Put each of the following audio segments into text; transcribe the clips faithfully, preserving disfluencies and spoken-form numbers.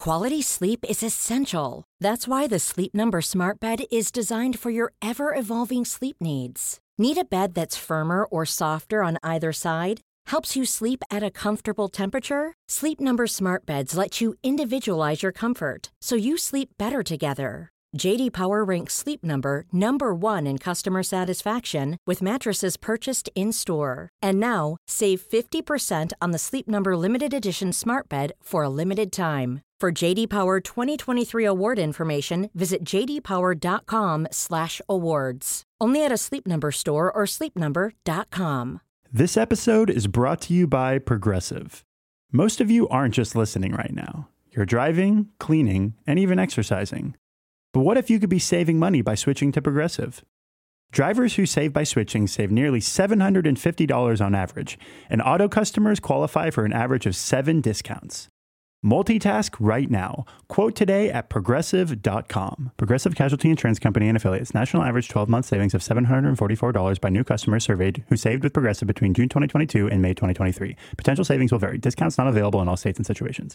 Quality sleep is essential. That's why the Sleep Number Smart Bed is designed for your ever-evolving sleep needs. Need a bed that's firmer or softer on either side? Helps you sleep at a comfortable temperature? Sleep Number Smart Beds let you individualize your comfort, so you sleep better together. J D Power ranks Sleep Number number one in customer satisfaction with mattresses purchased in-store. And now, save fifty percent on the Sleep Number Limited Edition Smart Bed for a limited time. For J D Power twenty twenty-three award information, visit j d power dot com slash awards. Only at a Sleep Number store or sleep number dot com. This episode is brought to you by Progressive. Most of you aren't just listening right now. You're driving, cleaning, and even exercising. But what if you could be saving money by switching to Progressive? Drivers who save by switching save nearly seven hundred fifty dollars on average, and auto customers qualify for an average of seven discounts. Multitask right now. Quote today at progressive dot com. Progressive Casualty Insurance Company and Affiliates. National average twelve-month savings of seven hundred forty-four dollars by new customers surveyed who saved with Progressive between June twenty twenty-two and May twenty twenty-three. Potential savings will vary. Discounts not available in all states and situations.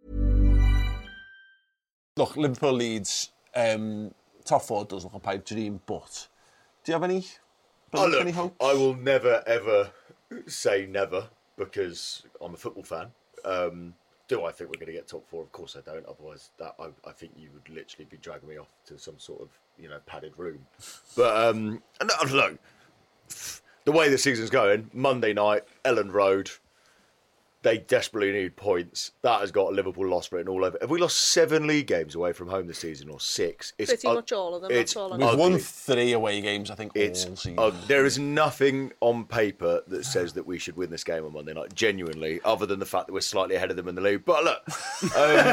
Look, Liverpool Leeds, um, top four does look a pipe dream, but do you have any, oh, look, any hope? I will never, ever say never because I'm a football fan. Um, do I think we're going to get top four? Of course I don't. Otherwise, that I, I think you would literally be dragging me off to some sort of, you know, padded room. But um, look, the way the season's going, Monday night, Elland Road, they desperately need points. That has got a Liverpool loss written all over. Have we lost seven league games away from home this season, or six? It's Pretty uh, much all of them. It's all We've ugly. won three away games, I think, it's, all season. Uh, there is nothing on paper that says that we should win this game on Monday night, genuinely, other than the fact that we're slightly ahead of them in the league. But look, um,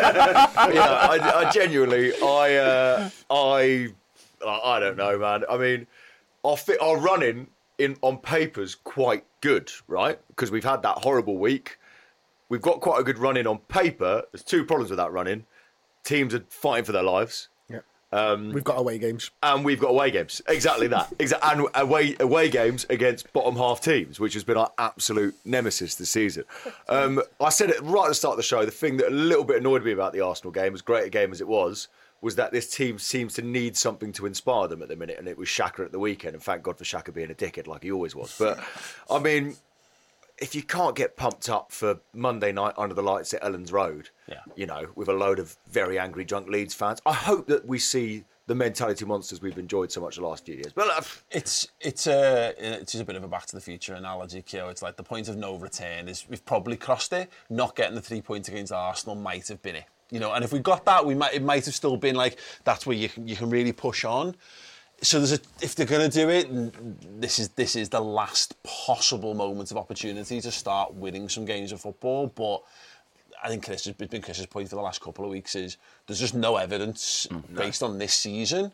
yeah, I, I genuinely, I, uh, I, I don't know, man. I mean, our, fit, our running in on paper's quite good, right? Because we've had that horrible week. We've got quite a good run-in on paper. There's two problems with that run-in. Teams are fighting for their lives. Yeah. Um, we've got away games. And we've got away games. Exactly that. Exactly. And away away games against bottom half teams, which has been our absolute nemesis this season. Um, I said it right at the start of the show, the thing that a little bit annoyed me about the Arsenal game, as great a game as it was, was that this team seems to need something to inspire them at the minute, and it was Xhaka at the weekend. And thank God for Xhaka being a dickhead like he always was. But, I mean, if you can't get pumped up for Monday night under the lights at Elland Road, yeah. you know, with a load of very angry drunk Leeds fans, I hope that we see the mentality monsters we've enjoyed so much the last few years. But uh, it's it's a it's a bit of a Back to the Future analogy, Kyo. It's like the point of no return is we've probably crossed it. Not getting the three points against Arsenal might have been it, you know. And if we got that, we might it might have still been like that's where you can you can really push on. So there's a, if they're going to do it, this is this is the last possible moment of opportunity to start winning some games of football. But I think Chris has been Chris's point for the last couple of weeks is there's just no evidence mm, based no. on this season.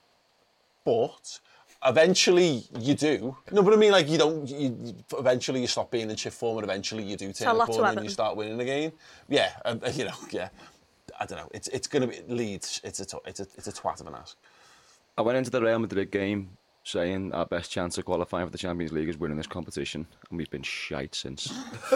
But eventually you do. No, but I mean like you don't. You, eventually you stop being in shit form, and eventually you do turn the corner and you start winning again. Yeah, um, you know, yeah. I don't know. It's it's going to be Leeds. It's a it's a it's a twat of an ask. I went into the Real Madrid game saying our best chance of qualifying for the Champions League is winning this competition, and we've been shite since.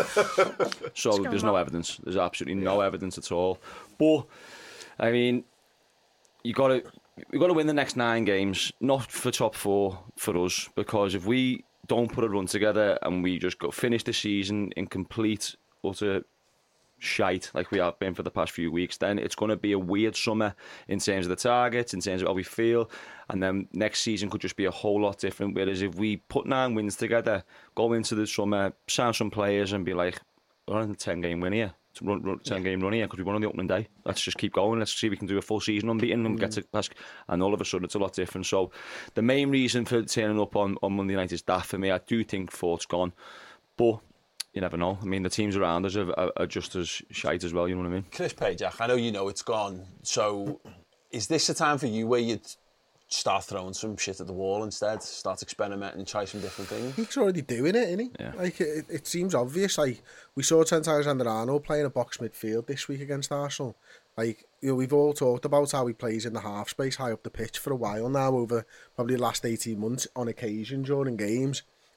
So there's no evidence. There's absolutely no evidence at all. But I mean, you got to we got to win the next nine games, not for top four for us, because if we don't put a run together and we just go finish the season in complete utter shite like we have been for the past few weeks, then it's going to be a weird summer in terms of the targets, in terms of how we feel, and then next season could just be a whole lot different. Whereas if we put nine wins together, go into the summer, sign some players and be like, we're on a ten game win here, run, run, ten game run here because we won on the opening day, let's just keep going, let's see if we can do a full season unbeaten and mm. get to past, and all of a sudden it's a lot different. So the main reason for turning up on, on Monday night is that for me. I do think Fort's gone, but you never know. I mean, the teams around us are, are, are just as shite as well, you know what I mean? Chris Pajak, I know you know it's gone. So is this a time for you where you'd start throwing some shit at the wall instead, start experimenting, try some different things? He's already doing it, isn't he? Yeah. Like, it, it seems obvious. Like, we saw Trent Alexander-Arnold playing a box midfield this week against Arsenal. Like, you know, we've all talked about how he plays in the half space high up the pitch for a while now, over probably the last eighteen months on occasion during games.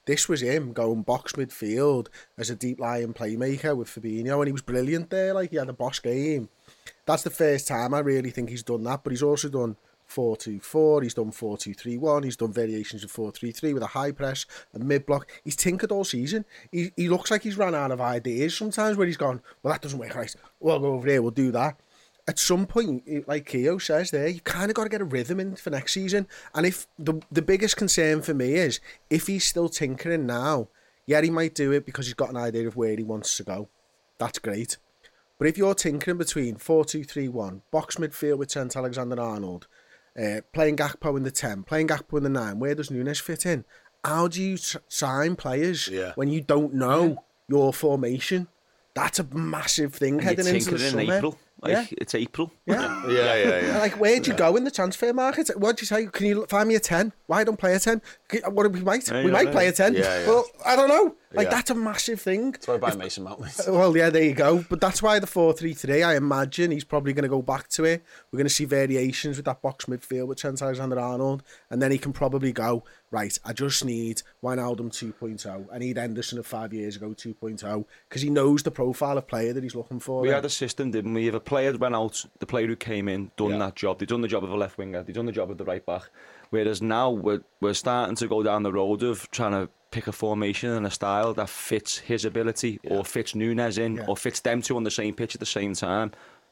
This was him going box midfield as a deep lying playmaker with Fabinho, and he was brilliant there. Like, he had a boss game. That's the first time I really think he's done that, but he's also done four two four, he's done four two three one, he's done variations of four three three with a high press, a mid-block. He's tinkered all season. He, he looks like he's run out of ideas sometimes where he's gone, well, that doesn't work right. We'll go over here, we'll do that. At some point, like Keogh says there, you've kind of got to get a rhythm in for next season. And if the the biggest concern for me is, if he's still tinkering now, yeah, he might do it because he's got an idea of where he wants to go. That's great. But if you're tinkering between four two three one, box midfield with Trent Alexander-Arnold, uh, playing Gakpo in the ten, playing Gakpo in the nine, where does Núñez fit in? How do you t- sign players yeah. when you don't know your formation? That's a massive thing heading into the summer. In April. Like, yeah. It's April. Yeah. yeah, yeah, yeah. Like, where'd you yeah. go in the transfer market? What'd you say? Can you find me a ten? Why don't play a ten? What we might? Yeah, we might yeah. play a ten. Yeah, yeah. Well, I don't know. Like, yeah. that's a massive thing. That's why I buy Mason Mount. Well, yeah, there you go. But that's why the four three three, I imagine he's probably going to go back to it. We're going to see variations with that box midfield with Trent Alexander-Arnold. And then he can probably go, right, I just need Wijnaldum two point oh. I need Henderson of five years ago two point oh. Because he knows the profile of player that he's looking for. We then. had a system, didn't we? If a player went out, the player who came in, done yeah. that job. They've done the job of a left winger. They've done the job of the right back. Whereas now we're, we're starting to go down the road of trying to pick a formation and a style that fits his ability yeah. or fits Núñez in yeah. or fits them two on the same pitch at the same time.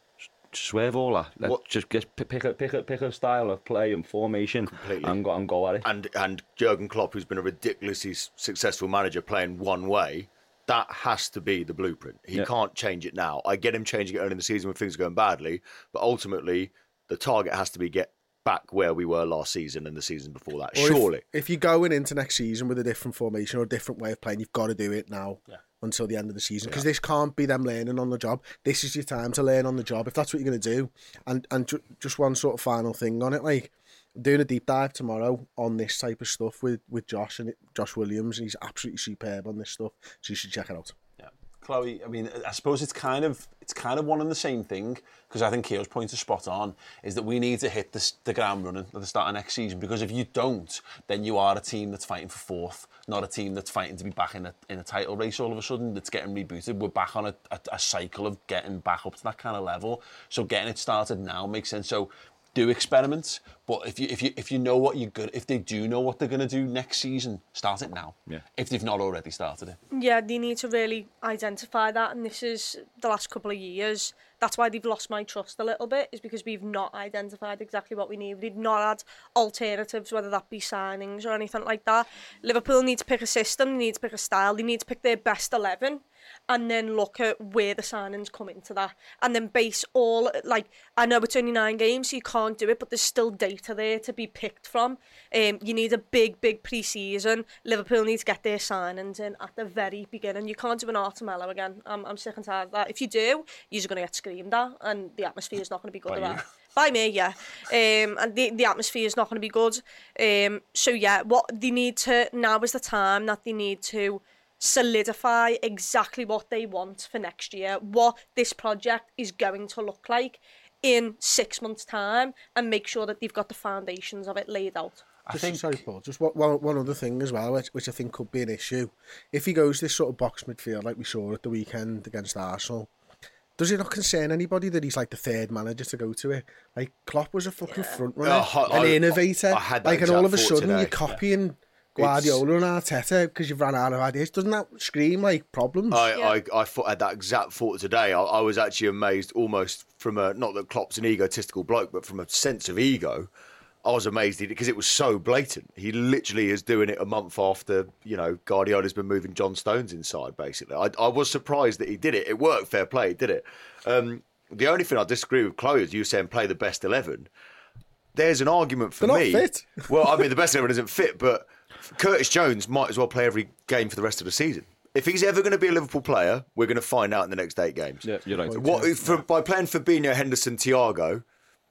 Swerve all that. Let's what? just get pick a pick a pick a style of play and formation Completely. and go and go at it. And and Jurgen Klopp, who's been a ridiculously successful manager, playing one way, that has to be the blueprint. He yeah. can't change it now. I get him changing it early in the season when things are going badly, but ultimately the target has to be get back where we were last season and the season before that. Or surely, if, if you're going into next season with a different formation or a different way of playing, you've got to do it now. Yeah. Until the end of the season, because yeah. this can't be them learning on the job. This is your time to learn on the job if that's what you're going to do. And and ju- just one sort of final thing on it, like I'm doing a deep dive tomorrow on this type of stuff with with Josh and it, Josh Williams, and he's absolutely superb on this stuff. So you should check it out. Yeah, Chloe. I mean, I suppose it's kind of it's kind of one and the same thing, because I think Keogh's point is spot on. Is that we need to hit the, the ground running at the start of next season, because if you don't, then you are a team that's fighting for fourth. Not a team that's fighting to be back in a in a title race all of a sudden, that's getting rebooted. We're back on a, a, a cycle of getting back up to that kind of level. So getting it started now makes sense. So do experiments, but if you if you if you know what you're good, if they do know what they're going to do next season, start it now. Yeah. If they've not already started it. Yeah, they need to really identify that, and this is the last couple of years. That's why they've lost my trust a little bit, is because we've not identified exactly what we need. We've not had alternatives, whether that be signings or anything like that. Liverpool need to pick a system, they need to pick a style, they need to pick their best eleven, and then look at where the signings come into that. And then base all, like, I know it's only nine games, so you can't do it, but there's still data there to be picked from. Um, you need a big, big pre-season. Liverpool need to get their signings in at the very beginning. You can't do an Artemello again. I'm, I'm sick and tired of that. If you do, you're going to get screamed at, and the atmosphere is not going to be good. By, By me, yeah. Um, and the, the atmosphere is not going to be good. Um, so, yeah, what they need to, now is the time that they need to solidify exactly what they want for next year, what this project is going to look like in six months' time, and make sure that they've got the foundations of it laid out. I just, think... Sorry, Paul, just one, one other thing as well, which, which I think could be an issue. If he goes this sort of box midfield like we saw at the weekend against Arsenal, does it not concern anybody that he's like the third manager to go to it? Like, Klopp was a fucking yeah. front runner, oh, I, an innovator. I, I had that like, and all of a sudden today. You're copying... Yeah. Guardiola it's, and Arteta because you've run out of ideas. Doesn't that scream like problems? I, yeah. I, I thought, had that exact thought today. I, I was actually amazed, almost from a, not that Klopp's an egotistical bloke, but from a sense of ego, I was amazed because it was so blatant. He literally is doing it a month after, you know, Guardiola's been moving John Stones inside, basically. I, I was surprised that he did it. It worked, fair play, did it? Um, the only thing I disagree with Chloe is you saying play the best eleven. There's an argument for They're me. Not fit. Well, I mean, the best eleven isn't fit, but Curtis Jones might as well play every game for the rest of the season. If he's ever going to be a Liverpool player, we're going to find out in the next eight games. Yeah, you're right. What, for, by playing Fabinho, Henderson, Thiago,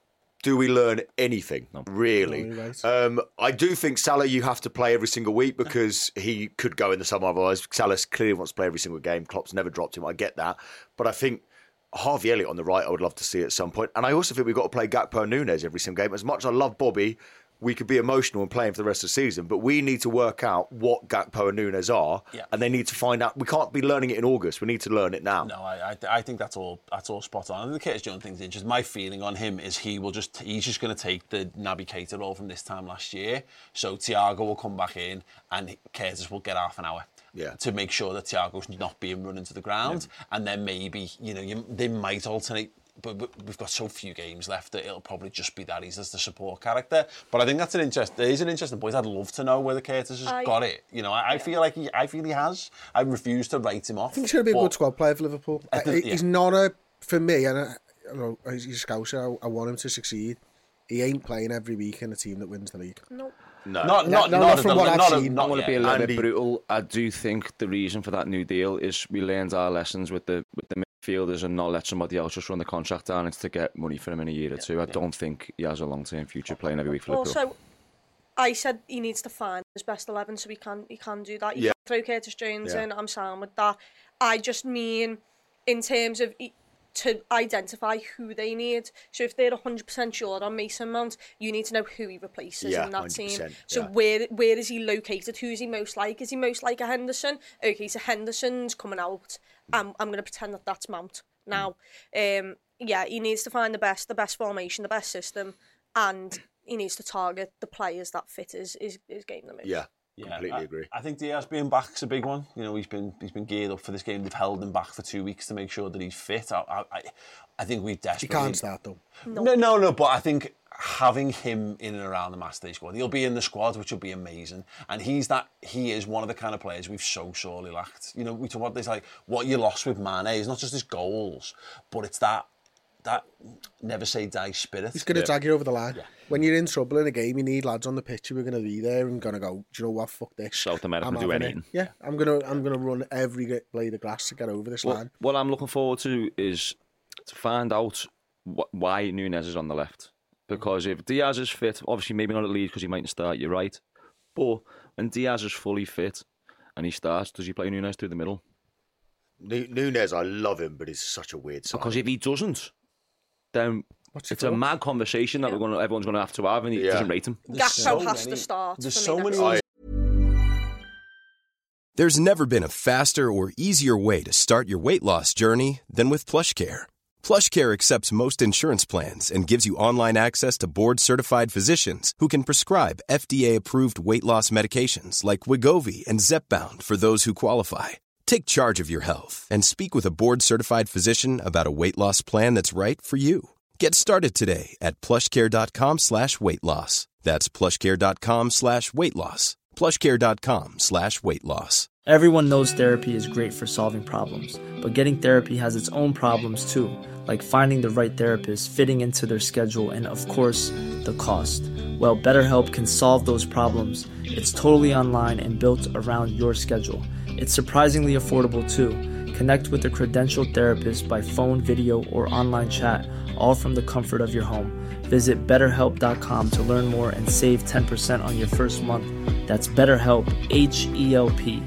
do we learn anything, no. really? No, right. um, I do think Salah you have to play every single week because he could go in the summer otherwise. Salah clearly wants to play every single game. Klopp's never dropped him. I get that. But I think Harvey Elliott on the right I would love to see at some point. And I also think we've got to play Gakpo and Núñez every single game. As much as I love Bobby, we could be emotional and playing for the rest of the season, but we need to work out what Gakpo and Nunes are, yeah. and they need to find out. We can't be learning it in August. We need to learn it now. No, I, I, I think that's all. That's all spot on. And the Curtis Jones thing's interesting. My feeling on him is he will just. He's just going to take the Naby Keita role from this time last year. So Thiago will come back in, and Curtis will get half an hour. Yeah. To make sure that Thiago's not being run into the ground, yeah. and then maybe you know you, they might alternate. But we've got so few games left that it'll probably just be that he's as the support character. But I think that's an interest. It is an interesting point. I'd love to know whether Curtis has I, got it. You know, I, I feel like he. I feel he has. I refuse to write him off. I think he's going to be a good squad player for Liverpool. The, I, yeah. He's not a for me, and I, you know, he's a Scouser. I, I want him to succeed. He ain't playing every week in a team that wins the league. No. No, not, not, no, not, not from what I've not, seen. Not I want yet. to be a little Andy. bit brutal. I do think the reason for that new deal is we learned our lessons with the with the midfielders and not let somebody else just run the contract down. It's to get money for him in a year or two. I don't think he has a long-term future playing every week for Liverpool. Also, I said he needs to find his best eleven, so he can he can do that. He Yeah. can throw Curtis Jones Yeah. in. I'm sound with that. I just mean in terms of he, to identify who they need. So if they're one hundred percent sure on Mason Mount, you need to know who he replaces Yeah, in that one hundred percent, team. So yeah. where where is he located? Who's he most like? Is he most like a Henderson? Okay, so Henderson's coming out. I'm I'm going to pretend that that's Mount now. Um, yeah, he needs to find the best, the best formation, the best system, and he needs to target the players that fit his his, his game the most. Yeah. Yeah, Completely I, agree. I think Diaz being back's a big one. You know, he's been he's been geared up for this game. They've held him back for two weeks to make sure that he's fit. I I, I think we He desperately. can't start though. No. No, no, no. But I think having him in and around the Matchday squad, he'll be in the squad, which will be amazing. And he's that. He is one of the kind of players we've so sorely lacked. You know, we talk about this like what you lost with Mane is not just his goals, but it's that. That never say die spirit. He's going to yeah. drag you over the line. Yeah. When you're in trouble in a game, you need lads on the pitch who are going to be there and going to go, do you know what, fuck this. South America I'm can do having anything. it. Yeah, I'm going to I'm gonna run every blade of grass to get over this What, line. what I'm looking forward to is to find out wh- why Nunes is on the left. Because if Diaz is fit, obviously maybe not at Leeds because he mightn't start, you're right. But when Diaz is fully fit and he starts, does he play Nunes through the middle? Nu- Nunes, I love him, but he's such a weird side. Because if he doesn't, then What's your it's a thoughts? mad conversation that Yeah. we're going to, everyone's going to have to have, and he Yeah. doesn't rate him. There's Gakpo so has many- to start. There's for so me, many. that's- There's never been a faster or easier way to start your weight loss journey than with PlushCare. PlushCare accepts most insurance plans and gives you online access to board-certified physicians who can prescribe F D A-approved weight loss medications like Wegovy and Zepbound for those who qualify. Take charge of your health and speak with a board-certified physician about a weight loss plan that's right for you. Get started today at plushcare.com slash weight loss. That's plushcare.com slash weight loss. plushcare.com slash weight loss. Everyone knows therapy is great for solving problems, but getting therapy has its own problems too, like finding the right therapist, fitting into their schedule, and of course, the cost. Well, BetterHelp can solve those problems. It's totally online and built around your schedule. It's surprisingly affordable too. Connect with a credentialed therapist by phone, video, or online chat, all from the comfort of your home. Visit better help dot com to learn more and save ten percent on your first month. That's BetterHelp, H E L P.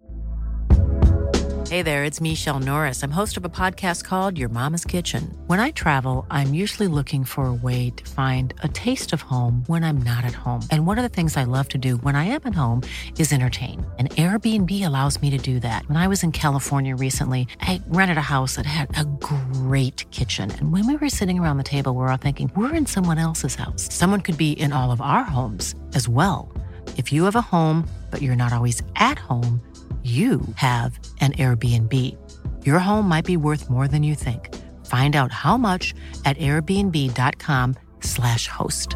Hey there, it's Michelle Norris. I'm host of a podcast called Your Mama's Kitchen. When I travel, I'm usually looking for a way to find a taste of home when I'm not at home. And one of the things I love to do when I am at home is entertain. And Airbnb allows me to do that. When I was in California recently, I rented a house that had a great kitchen. And when we were sitting around the table, we were all thinking, we're in someone else's house. Someone could be in all of our homes as well. If you have a home, but you're not always at home, you have an Airbnb. Your home might be worth more than you think. Find out how much at airbnb.com slash host.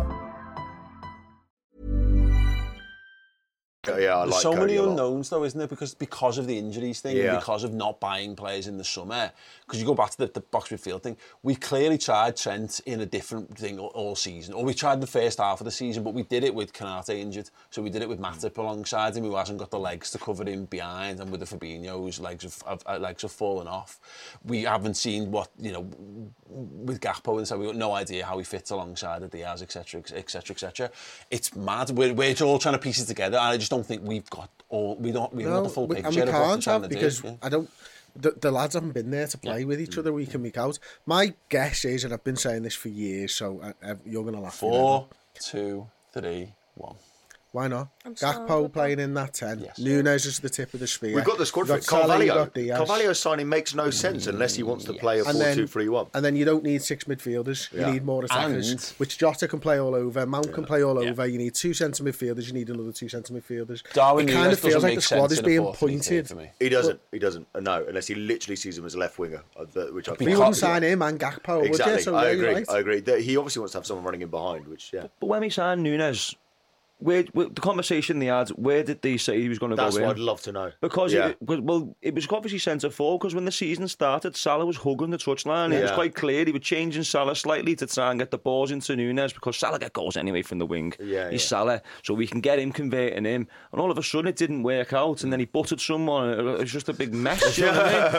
Yeah, I There's like so Cody many a lot. unknowns though, isn't there? Because because of the injuries thing, Yeah. and because of not buying players in the summer. Because you go back to the, the box midfield thing, we clearly tried Trent in a different thing all, all season, or we tried the first half of the season, but we did it with Kanate injured, so we did it with Matip alongside him, who hasn't got the legs to cover him behind, and with the Fabinho's legs have, have uh, legs have fallen off. We haven't seen what you know with Gakpo, and so we've got no idea how he fits alongside the Diaz, etc, etc, etc. It's mad. We're we're all trying to piece it together, and I just don't think we've got all we don't we haven't got the full we, picture and we of what we're can't trying have to because do. Yeah. I don't. The, the lads haven't been there to play Yeah. with each other week in week out. My guess is, and I've been saying this for years, so I, I, you're gonna laugh. Four, two, three, one. Why not? I'm sorry, Gakpo but- playing in that ten. Yes. Nunes is the tip of the spear. We've got the squad for You've it. got Salah, you've Carvalho. got Diaz. Carvalho's signing makes no sense unless he wants to play a And four then- two three one. And then you don't need six midfielders. Yeah. You need more attackers, And- which Jota can play all over. Mount can play all Yeah. over. You need two centre midfielders. You need another two centre midfielders. Darwin it kind Núñez of feels doesn't like make the squad sense is in a being four three two pointed. for me. He doesn't. He doesn't. No, unless he literally sees him as a left winger, uh, the- which I We think. wouldn't sign him and Gakpo, would Exactly. you? So I yeah, you're agree. right. I agree. That he obviously wants to have someone running in behind, which yeah. But when we signed Nunes, where, where, the conversation they had, where did they say he was going to go That's in? what I'd love to know. Because yeah. it, well, it was obviously centre forward because when the season started, Salah was hugging the touchline. It was Yeah. quite clear he was changing Salah slightly to try and get the balls into Nunes because Salah get goals anyway from the wing. Yeah, He's yeah. Salah, so we can get him converting him. And all of a sudden, it didn't work out, and then he butted someone. It was just a big mess. You know what I mean?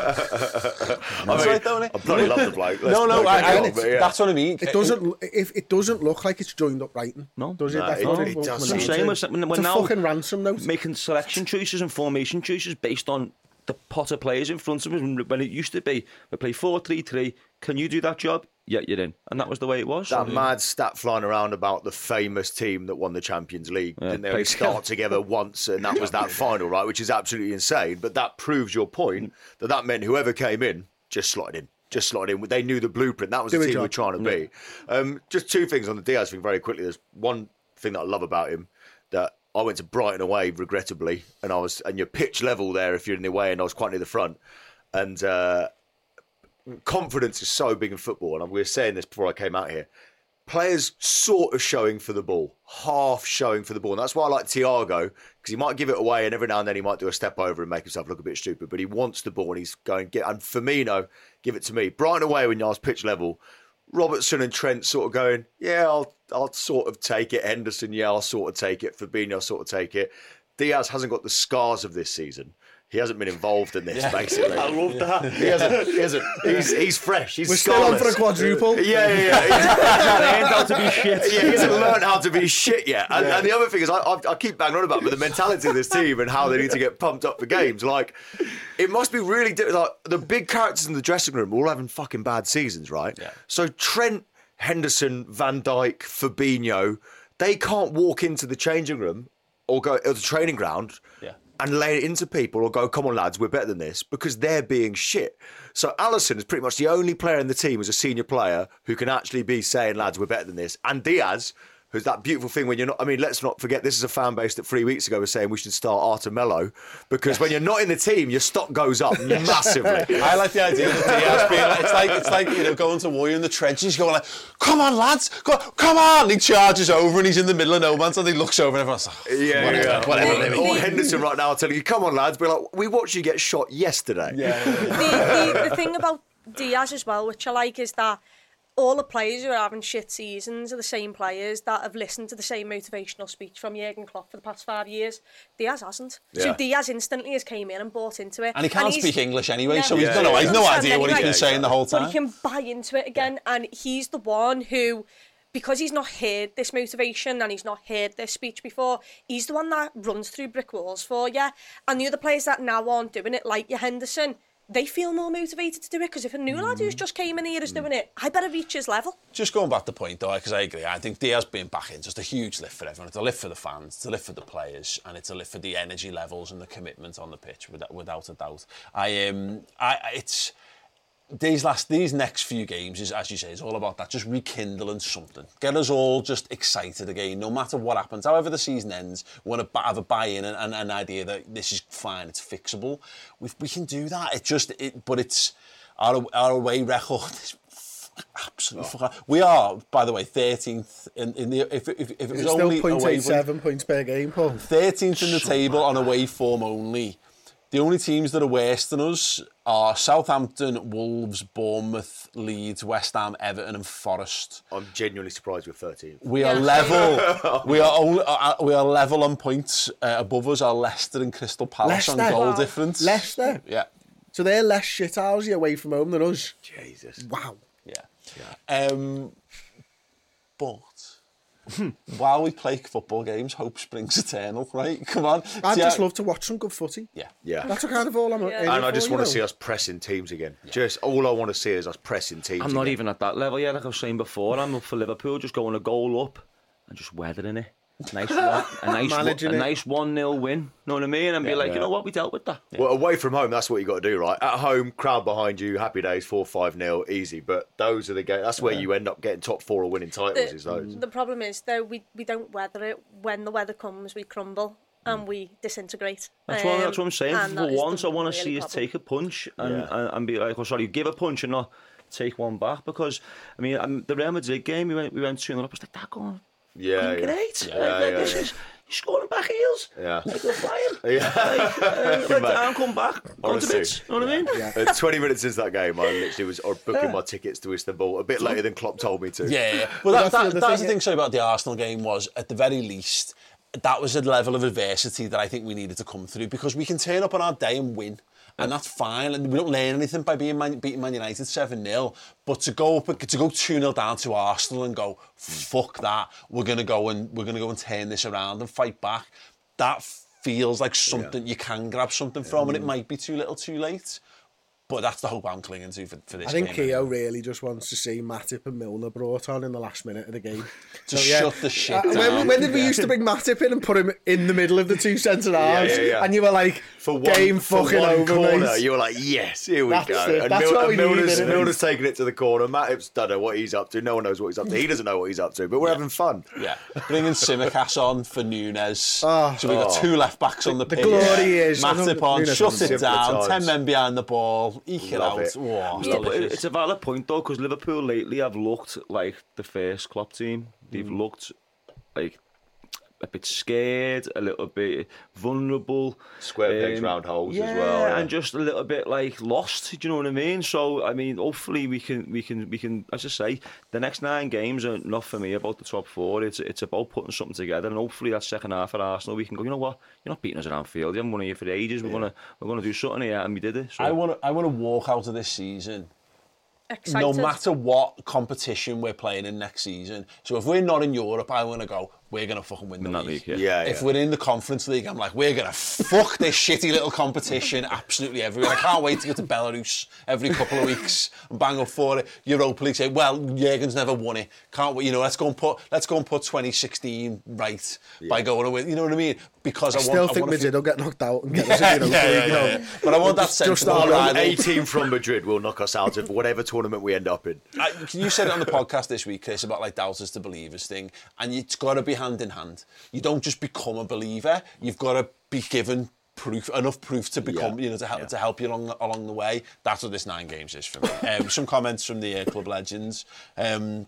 I That's mean, right, don't it? I bloody love the bloke. Let's No, no, not I, get me I, wrong, but yeah. that's what I mean. It doesn't. lo- If it doesn't look like it's joined up Brighton, No. does it? No, That's it- what it I'm doesn't. coming I'm on saying to. we're, we're It's a now fucking ransom note. making selection choices and formation choices based on the pot of players in front of us. When it used to be, we play four three three. Can you do that job? Yeah, you're in. And that was the way it was. That mad stat flying around about the famous team that won the Champions League. Yeah, Didn't they only play start together once, and that was that final, right? Which is absolutely insane. But that proves your point that that meant whoever came in just slotted in. Just slotted in. They knew the blueprint. That was Do the a team we were job. trying to be. Um, just two things on the Diaz thing very quickly. There's one thing that I love about him that I went to Brighton away, regrettably, and I was and you're pitch level there if you're in the away, and I was quite near the front, and. Uh, Confidence is so big in football, and we were saying this before I came out here. Players sort of showing for the ball, half showing for the ball. And that's why I like Thiago, because he might give it away, and every now and then he might do a step over and make himself look a bit stupid. But he wants the ball, and he's going get. And Firmino, give it to me. Brighton away when you're pitch level. Robertson and Trent sort of going, yeah, I'll I'll sort of take it. Henderson, yeah, I'll sort of take it. Fabinho, I'll sort of take it. Diaz hasn't got the scars of this season. He hasn't been involved in this, basically. I love that. He hasn't. He hasn't. He's, he's fresh. He's We're still on for a scarless. quadruple. Yeah, yeah, yeah. He's, Learned how to be shit. yeah, he hasn't learned how to be shit yet. And, and the other thing is, I, I, I keep banging on about the mentality of this team and how they need to get pumped up for games. Like, it must be really di- like the big characters in the dressing room are all having fucking bad seasons, right? Yeah. So Trent, Henderson, Van Dijk, Fabinho, they can't walk into the changing room or go or the training ground. Yeah. And lay it into people or go, come on, lads, we're better than this, because they're being shit. So Alisson is pretty much the only player in the team as a senior player who can actually be saying, lads, we're better than this. And Diaz, who's that beautiful thing when you're not, I mean, let's not forget, this is a fan base that three weeks ago was saying we should start Arthur Melo, because when you're not in the team, your stock goes up massively. I like the idea of Diaz being like, it's like, it's like, you know, going to war in the trenches, he's going like, come on, lads, go, come on. And he charges over and he's in the middle of no man's and he looks over and everyone's like, Yeah, whatever, yeah. whatever. Or, Maybe. or Henderson right now telling you, come on, lads, be like, we watched you get shot yesterday. Yeah. the, the, the thing about Diaz as well, which I like, is that all the players who are having shit seasons are the same players that have listened to the same motivational speech from Jurgen Klopp for the past five years. Diaz hasn't. Yeah. So Diaz instantly has came in and bought into it. And he can't he's- speak English anyway, No, so he's Yeah, got no, yeah, he's no yeah. idea what he's been Yeah, saying the whole But time. he can buy into it again, and he's the one who, because he's not heard this motivation and he's not heard this speech before, he's the one that runs through brick walls for you. And the other players that now aren't doing it, like your Henderson, they feel more motivated to do it, because if a new lad who's just came in here is doing it, I better reach his level. Just going back to the point, though, because I agree, I think Diaz being back in is just a huge lift for everyone. It's a lift for the fans, it's a lift for the players, and it's a lift for the energy levels and the commitment on the pitch, without, without a doubt. I um, I it's these last, these next few games is, as you say, it's all about that, just rekindling something, get us all just excited again, no matter what happens. However the season ends, we want to have a buy-in and, and an idea that this is fine, it's fixable. We we can do that. It just, it, but it's our our away record is absolutely oh. fucking. We are, by the way, thirteenth in, in the. If, if, if it was It's only still point away eight seven points per game, Paul. thirteenth in the table on away form only. The only teams that are worse than us are Southampton, Wolves, Bournemouth, Leeds, West Ham, Everton and Forest. I'm genuinely surprised we're thirteenth. We are level. we are only, uh, we are level on points. Uh, above us are Leicester and Crystal Palace Leicester? on goal Wow. difference. Leicester? Yeah. So they're less shithousey away from home than us. Jesus. Wow. Yeah. yeah. Um, but while we play football games, hope springs eternal, right? Come on. I'd See, just I- love to watch some good footy. Yeah. Yeah. That's kind of all I'm Yeah. aiming And I for, just you want know. to see us pressing teams again. Just all I want to see is us pressing teams. I'm not again. even at that level yet. Like I was saying before, I'm up for Liverpool, just going a goal up and just weathering it. nice one, a nice, Managing a it. nice one nil win. You know what I mean? And be like, yeah. you know what, we dealt with that. Well, away from home, that's what you got to do, right? At home, crowd behind you, happy days, four five nil, easy. But those are the games. That's where you end up getting top four or winning titles. The, is those. the problem is though we we don't weather it. When the weather comes, we crumble and we disintegrate. That's what, Um, that's what I'm saying. and For that is once, the I want to really see us problem. take a punch and, Yeah. and, and be like, oh, sorry, give a punch and not take one back. Because, I mean, um, the Real Madrid game, we went we went two nil up. I was like, that going Yeah, yeah. great. Yeah, like, yeah, like, this yeah. is, you're scoring back heels. Yeah. Like, we're flying. Yeah. Like, uh, let down, come back. Go to Honestly. bits. You know what I mean? Yeah. Uh, twenty minutes into that game, I literally was or booking my tickets to Istanbul a bit later than Klopp told me to. Yeah, yeah. Well, that, That's the that, other that's thing, the thing sorry, about the Arsenal game was, at the very least, that was a level of adversity that I think we needed to come through, because we can turn up on our day and win, and that's fine, and we don't learn anything by being Man, beating Man United seven nil, but to go up, to go two nil down to Arsenal and go, fuck that, we're going to go and we're going to go and turn this around and fight back, that feels like something you can grab something from, and it might be too little too late. But that's the hope I'm clinging to for, for this I think game. Keogh really just wants to see Matip and Milner brought on in the last minute of the game. To So, yeah. shut the shit Uh, down. when, when did we used to bring Matip in and put him in the middle of the two centre halves? yeah, yeah. And you were like, For one, game for fucking one over, corner, mate. you were like, yes, here we That's go. it. And, That's Mil- what we and Milner's, needed, isn't it? Milner's taking it to the corner. Matip's don't know what he's up to. No one knows what he's up to. He doesn't know what he's up to, but we're having fun. Yeah, bringing Simicast on for Nunes. Oh. so we've got two left backs on the, The pitch. glory is- I know Matip on, Nunes shut was it simpler down, times. ten men behind the ball, eke it Love out. it. Whoa, Yeah, but delicious. it's a valid point though, because Liverpool lately have looked like the first Klopp team. They've looked like a bit scared, a little bit vulnerable. Square pegs, um, round holes yeah, as well. Yeah. and just a little bit like lost. Do you know what I mean? So I mean, hopefully we can, we can, we can. As I say, the next nine games are not for me about the top four. It's it's about putting something together, and hopefully that second half at Arsenal, we can go. You know what? You're not beating us around field. You haven't won here for ages. We're gonna we're gonna do something here, and we did it. So. I want to I want to walk out of this season Excited. no matter what competition we're playing in next season. So if we're not in Europe, I want to go, we're going to fucking win the Win that league. league, yeah. Yeah, If yeah. we're in the Conference League, I'm like, we're going to fuck this shitty little competition absolutely everywhere. I can't wait to go to Belarus every couple of weeks and bang up for it. Europa League, say, well, Jurgen's never won it. Can't wait, you know, let's go and put let's go and put twenty sixteen right by going away. You know what I mean? Because I, I want still I think want to Madrid will get knocked out and get us in the Europa yeah, yeah, League, yeah, you yeah. know. But I want that Just- sense just of our rival. A team from Madrid will knock us out of whatever tournament we end up in. I, you said it on the podcast this week, Chris, about like doubters to believers thing, and it's got to be hand in hand. You don't just become a believer; you've got to be given proof, enough proof to become, Yeah. you know, to help Yeah. to help you along along the way. That's what this nine games is for me. Um, some comments from the uh, club legends. Um,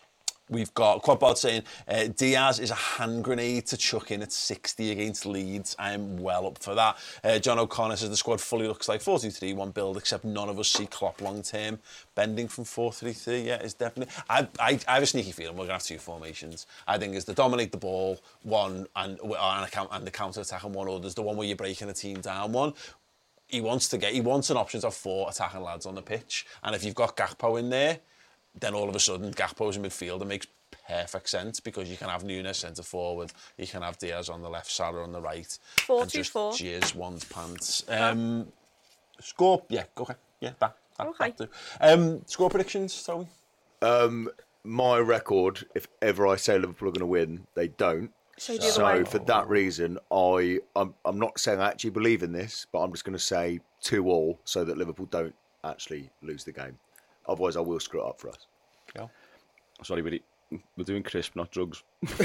We've got Quadbot saying uh, Diaz is a hand grenade to chuck in at sixty against Leeds. I am well up for that. Uh, John O'Connor says the squad fully looks like four two three one build, except none of us see Klopp long term. Bending from four three three, yeah, is definitely. I, I, I have a sneaky feeling we're going to have two formations. I think it's the dominate the ball one and and, a count, and the counter attack and one, or there's the one where you're breaking a team down one. He wants to get. He wants an option to have four attacking lads on the pitch, and if you've got Gakpo in there, then all of a sudden Gakpo's in midfield. It makes perfect sense because you can have Nunes centre forward, you can have Diaz on the left, Salah on the right, Four and two just four. jizz one's pants. Um, score, yeah, okay, yeah, that, that, Okay. that too. Um, score predictions, Toby? Um, my record, if ever I say Liverpool are going to win, they don't. So the other So way. for that reason, I I'm, I'm not saying I actually believe in this, but I'm just going to say two all so that Liverpool don't actually lose the game. Otherwise, I will screw it up for us. Yeah. Sorry, buddy. We're doing crisp, not drugs. Oh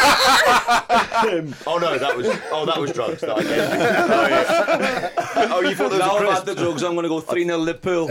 no, that was oh that was drugs. That I gave you. Oh, yeah. Oh, you thought there was Now a I've crisp? had the drugs, I'm going to go three nil Liverpool.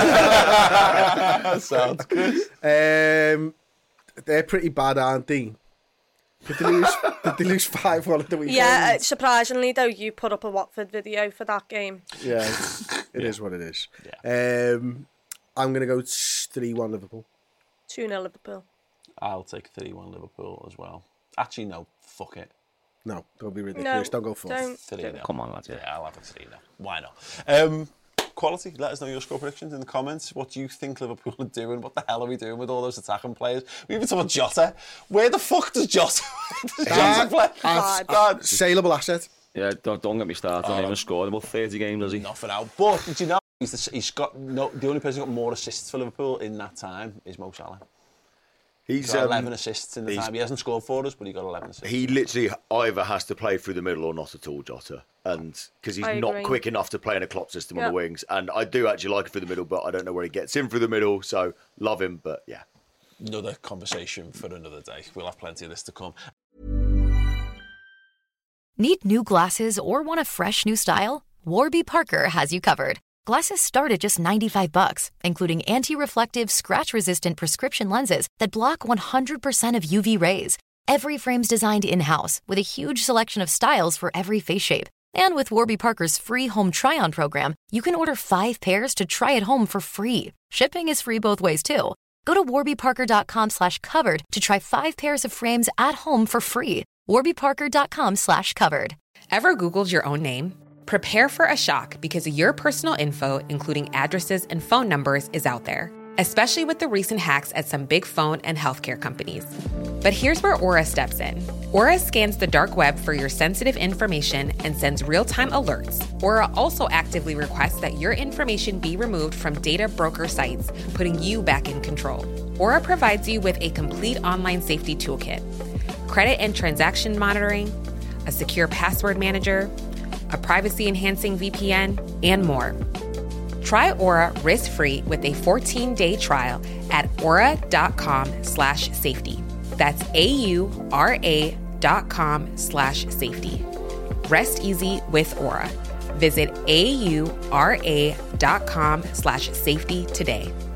Sounds good. Um, they're pretty bad, aren't they? Did they lose, did they lose five one at the weekend? Yeah, uh, surprisingly though, you put up a Watford video for that game. Yeah, it is what it is. Um, I'm going to go three one Liverpool. two nil Liverpool. I'll take three one Liverpool as well. Actually, no, fuck it. No, don't be ridiculous. No, don't go for don't. three nil. Come on, lads. Yeah, I'll have a three nil. Why not? Um, quality, let us know your score predictions in the comments. What do you think Liverpool are doing? What the hell are we doing with all those attacking players? We even talking about Jota. Where the fuck does Jota, does Jota play? I've- God, Saleable asset. Yeah, don't, don't get me started. Oh. He hasn't scored about thirty games, has he? nothing out. But did you know he's, the, he's got no, the only person who got more assists for Liverpool in that time is Mo Salah. He's He's got um, eleven assists in the time. He hasn't scored for us, but he got eleven assists. He literally either has to play through the middle or not at all, Jota. And because he's I not agree. quick enough to play in a Klopp system Yeah. on the wings. And I do actually like him through the middle, but I don't know where he gets in through the middle. So love him, but yeah. Another conversation for another day. We'll have plenty of this to come. Need new glasses or want a fresh new style? Warby Parker has you covered. Glasses start at just ninety-five bucks, including anti-reflective, scratch-resistant prescription lenses that block one hundred percent of U V rays. Every frame's designed in-house with a huge selection of styles for every face shape. And with Warby Parker's free home try-on program, you can order five pairs to try at home for free. Shipping is free both ways, too. Go to warbyparker.com slash covered to try five pairs of frames at home for free. warbyparker.com slash covered. Ever Googled your own name? Prepare for a shock because your personal info, including addresses and phone numbers, is out there, especially with the recent hacks at some big phone and healthcare companies. But here's where Aura steps in. Aura scans the dark web for your sensitive information and sends real-time alerts. Aura also actively requests that your information be removed from data broker sites, putting you back in control. Aura provides you with a complete online safety toolkit, credit and transaction monitoring, a secure password manager, a privacy-enhancing V P N, and more. Try Aura risk-free with a fourteen-day trial at aura.com slash safety. That's A-U-R-A dot com slash safety. Rest easy with Aura. Visit A-U-R-A dot com slash safety today.